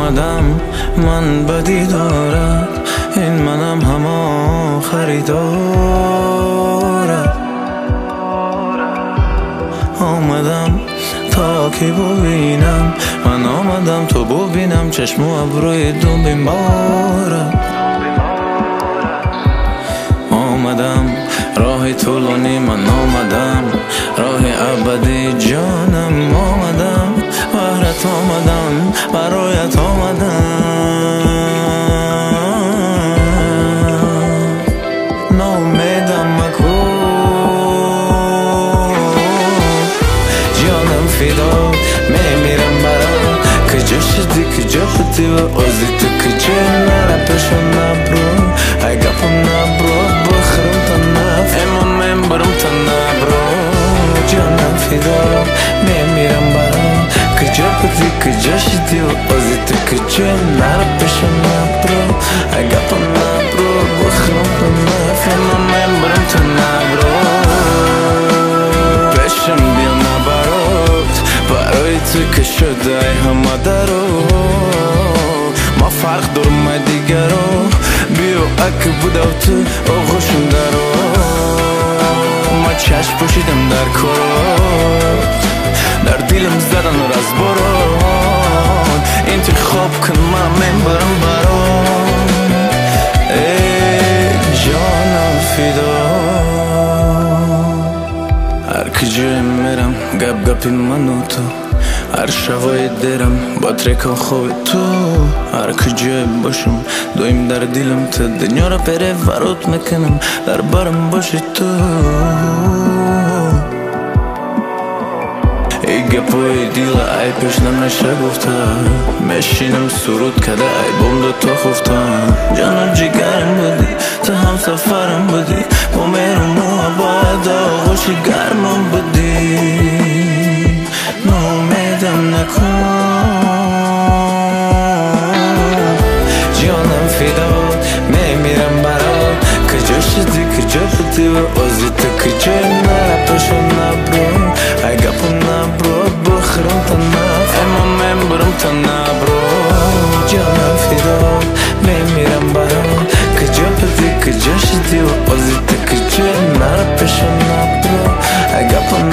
آمدم من بدی دارد، این منم هما خریدارد. آمدم تا که ببینم، من آمدم تو ببینم، چشم و ابروی دو بیمارد. آمدم راه طولانی، من آمدم راه ابدی جانم. آمدم بهرت آمدم، برایت آمدم. ناامیدم مکن جانم فدا، میمیرم برات کجا شدی کجا بودی و آزی تو کجا نره پشم نبرو ای گپم نبرو بخرم تا نف امام من برم تا نبرو جانم فدا، میمیرم برات کجا بودی کجا شدی و آزی تو کجا نره پشم نبرو ای گپم نبرو بخرم تا نف امام من برم تا نبرو پشم بیا نبرات برای تو که شده ای همه درو. ما فرق دارم دیگر رو بیو اک بوده و تو آغوشم درو. ما چشم پوشیدم در کارات، در دیلم زدن راز برات. انتخاب کن من برم برات ای جانم فدا. هر کجا میرم گپ گپی من و تو، هر شبای دیرم با ترکا خوب تو. هر کجا باشم دویم در دیلم تو، دنیا را پره ورات میکنم در برم باشی تو. ای گپای دیل ای پیش نمیشه گفته، میشینم سرود کده ای بوم دو تا خفته. جانم جگرم بودی تو هم سفرم بودی، با میرم و باید آغوشی گرمم بودی. ناامیدم نکن جانم فدا، میمیرم برات کجا شدی کجا بودی و آزی تو کجا نره پشم نبرو ای گپم نبرو بخرم تا نف امام من برم تا نبرو جانم فدا، میمیرم برات کجا بودی کجا شدی و آزی تو کجا نره پشم نبرو ای گپم